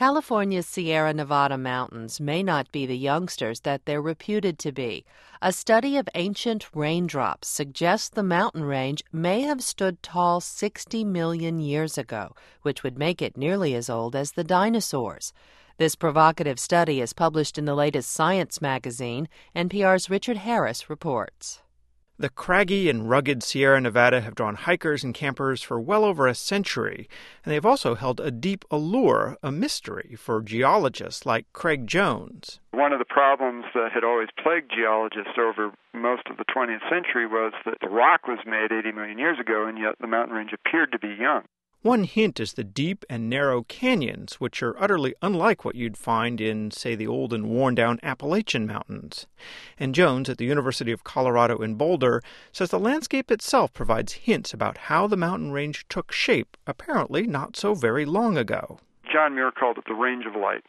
California's Sierra Nevada mountains may not be the youngsters that they're reputed to be. A study of ancient raindrops suggests the mountain range may have stood tall 60 million years ago, which would make it nearly as old as the dinosaurs. This provocative study is published in the latest Science magazine. NPR's Richard Harris reports. The craggy and rugged Sierra Nevada have drawn hikers and campers for well over a century, and they've also held a deep allure, a mystery, for geologists like Craig Jones. One of the problems that had always plagued geologists over most of the 20th century was that the rock was made 80 million years ago, and yet the mountain range appeared to be young. One hint is the deep and narrow canyons, which are utterly unlike what you'd find in, say, the old and worn-down Appalachian Mountains. And Jones, at the University of Colorado in Boulder, says the landscape itself provides hints about how the mountain range took shape, apparently not so very long ago. John Muir called it the range of light,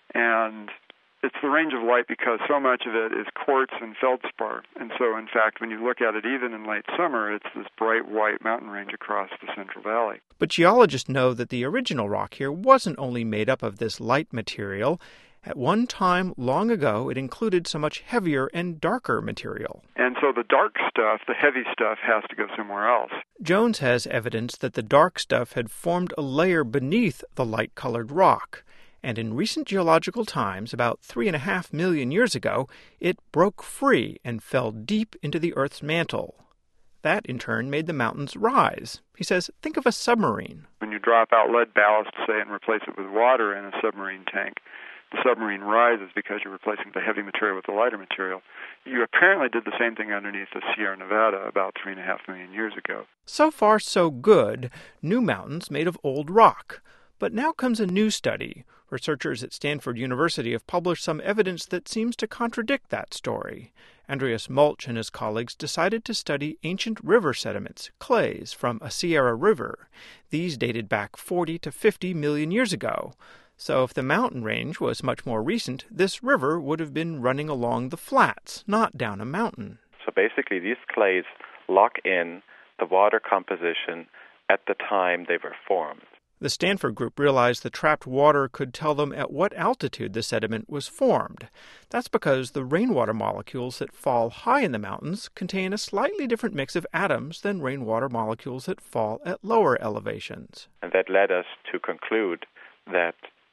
and it's the range of light because so much of it is quartz and feldspar. And so, in fact, when you look at it even in late summer, it's this bright white mountain range across the Central Valley. But geologists know that the original rock here wasn't only made up of this light material. At one time, long ago, it included so much heavier and darker material. And so the dark stuff, the heavy stuff, has to go somewhere else. Jones has evidence that the dark stuff had formed a layer beneath the light-colored rock. And in recent geological times, about 3.5 million years ago, it broke free and fell deep into the Earth's mantle. That, in turn, made the mountains rise. He says, think of a submarine. When you drop out lead ballast, say, and replace it with water in a submarine tank, the submarine rises because you're replacing the heavy material with the lighter material. You apparently did the same thing underneath the Sierra Nevada about 3.5 million years ago. So far, so good. New mountains made of old rock. But now comes a new study. Researchers at Stanford University have published some evidence that seems to contradict that story. Andreas Mulch and his colleagues decided to study ancient river sediments, clays, from a Sierra river. These dated back 40 to 50 million years ago. So if the mountain range was much more recent, this river would have been running along the flats, not down a mountain. So basically these clays lock in the water composition at the time they were formed. The Stanford group realized the trapped water could tell them at what altitude the sediment was formed. That's because the rainwater molecules that fall high in the mountains contain a slightly different mix of atoms than rainwater molecules that fall at lower elevations. And that led us to conclude that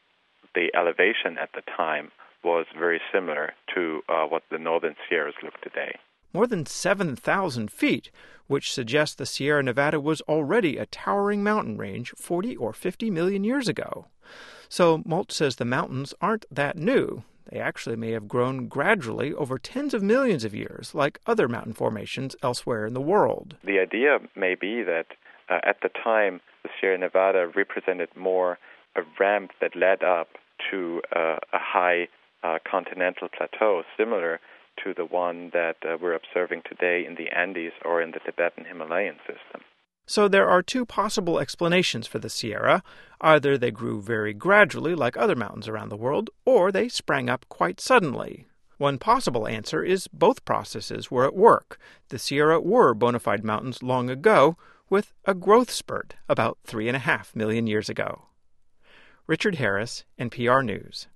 the elevation at the time was very similar to what the northern Sierras look today. More than 7,000 feet, which suggests the Sierra Nevada was already a towering mountain range 40 or 50 million years ago. So Mulch says the mountains aren't that new. They actually may have grown gradually over tens of millions of years, like other mountain formations elsewhere in the world. The idea may be that at the time, the Sierra Nevada represented more a ramp that led up to a high continental plateau, similar to the one that we're observing today in the Andes or in the Tibetan Himalayan system. So there are two possible explanations for the Sierra. Either they grew very gradually like other mountains around the world, or they sprang up quite suddenly. One possible answer is both processes were at work. The Sierra were bona fide mountains long ago, with a growth spurt about 3.5 million years ago. Richard Harris, NPR News.